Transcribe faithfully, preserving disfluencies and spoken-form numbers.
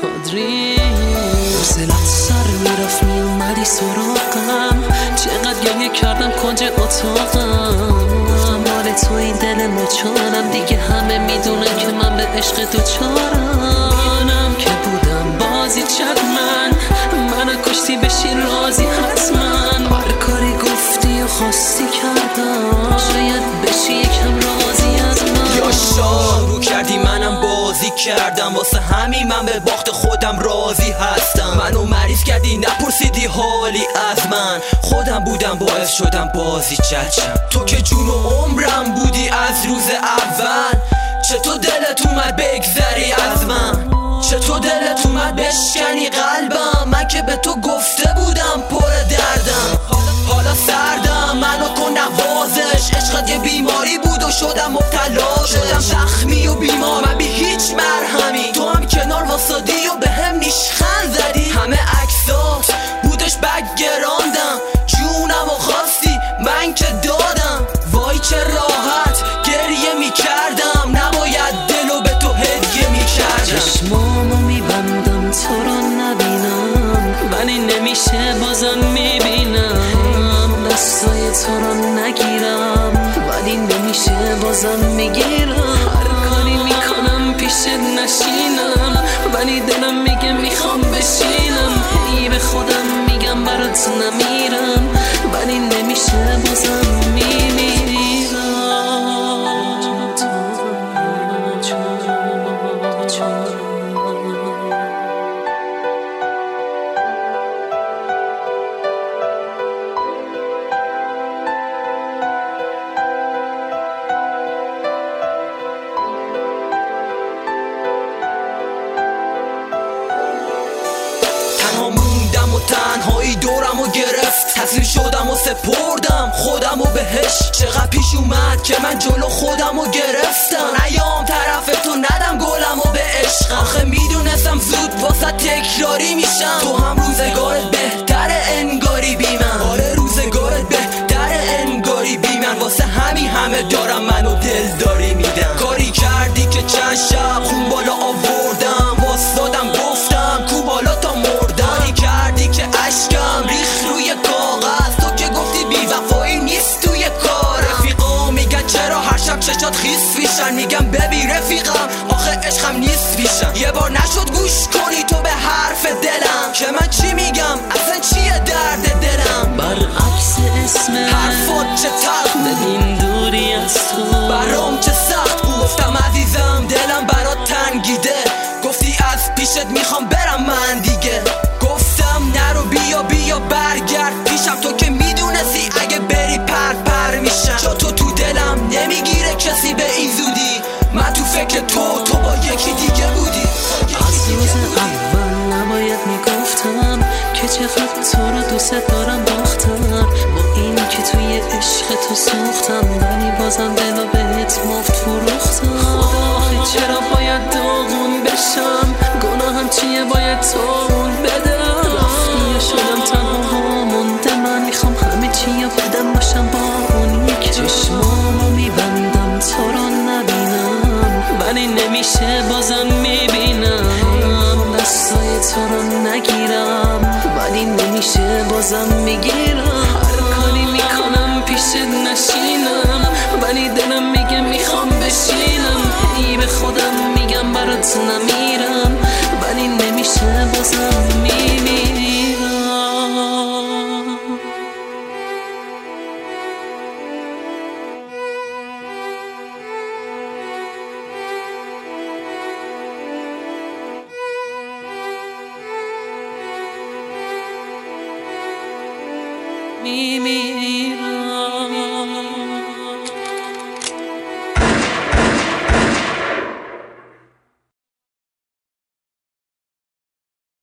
کادری حوصلت سر میرفت میومدی سراغم، چقدر گریه کردم کنج اتاقم. مال تو این دل مچانم، دیگه همه میدونن که من به عشق دوچارم. که بودم بازی چک من منو کشتی بشی راضی حتما. هر کاری گفتی و خواستی کردم، شاید بشی یکم راضی از من. یا شروع کردی منم بازی کردم، واسه همین من به باخت خودم راضی هستم. منو مریض کردی نپرسیدی حالی از من، خودم بودم باعث شدم بازی چچم. تو که جون و عمرم بودی از روز اول، چطور دلت اومد بگذری از من؟ چطور دلت اومد بشکنی قلبم؟ من که به تو گفته بودم پر دردم، حالا سردم منو کن نوازش. عشقت یه بیماری بود و شدم مبتلا، شدم زخمی و بیمار من بی هیچ مرهمی. تو هم کنار واسادی و به هم نیشخند زدی، همه عکسات بودش بگ گراندم. جونم و خواستی من که دادم، وای چه راحت گریه میکردم، نباید دلو به تو هدیه میکردم. چشمامو میبندم تو رو نبینم، ولی نمیشه بازم میبینم. دستای تو رو نگیرم، ولی نمیشه بازم میگیرم. هر کاری میکنم پیشت نشینم، ولی دلم میگه میخوام بشینم. هی به خودم میگم برات نمیرم، ولی نمیشه بازم میمیرم. تنها موندم و تنهایی دورم و گرفت، تسلیم شدم و سپردم خودم و بهش. چقدر پیش اومد که من جلو خودم و گرفتم، نیام طرف تو ندم گلم و به عشقم. آخه میدونستم زود واسه تکراری میشم، تو هم روزگارت بهتره انگاری بی من. آره روزگارت بهتره انگاری بی من، واسه همین همه دارم منو دلداری میدم. کاری کردی که چند شب خون بالا آوردم، واسدادم گفتم کو بالا تا مردم. کاری کردی که اشکم ریخ روی کاغذ، تو که گفتی بی وفایی نیست توی کار. رفیقا میگن چرا هر شب چشات خیس میشن، میگم ببین رفیقم آخه عشقم نیست پیشم. یه بار نشد گوش کنی تو به حرف دلم، که من چی میگم اصلا چیه درد دلم. برعکس اسم حرفات چه تلخ، ببین دوری از تو برام چه سخت. گفتم عزیزم دلم برات تنگیده، گفتی از پیشت میخوام برم من دیگه. گفتم نرو بیا بیا برگرد پیشم، تو که میدونستی اگه بری پر پر میشم. جا تو تو دلم نمیگیره کسی به این زودی، من تو فکر تو تو با یکی دیگه بودی. از روز اول نباید میگفتم که چقدر تو رو دوست دارم باختم. با این که توی عشق تو سوختم، ولی بازم دلو بهت مفت فروختم. خدا آخه چرا باید داغون بشم، گناهم چیه باید تاون بدم. رفتی یا شدم تنها مونده، من میخوام همه چی بدم باشم با اون یک. چشمامو میبندم تو رو نبینم، ولی نمیشه بازم میبینم. دستای تو رو نگیرم، ولی نمیشه بازم میگیرم. هر کاری میکنم پیشت نشینم، ولی دلم میگه میخوام بشینم. هی به خودم میگم برات نمیرم، ولی نمیشه بازم میمیرم. میمیرم.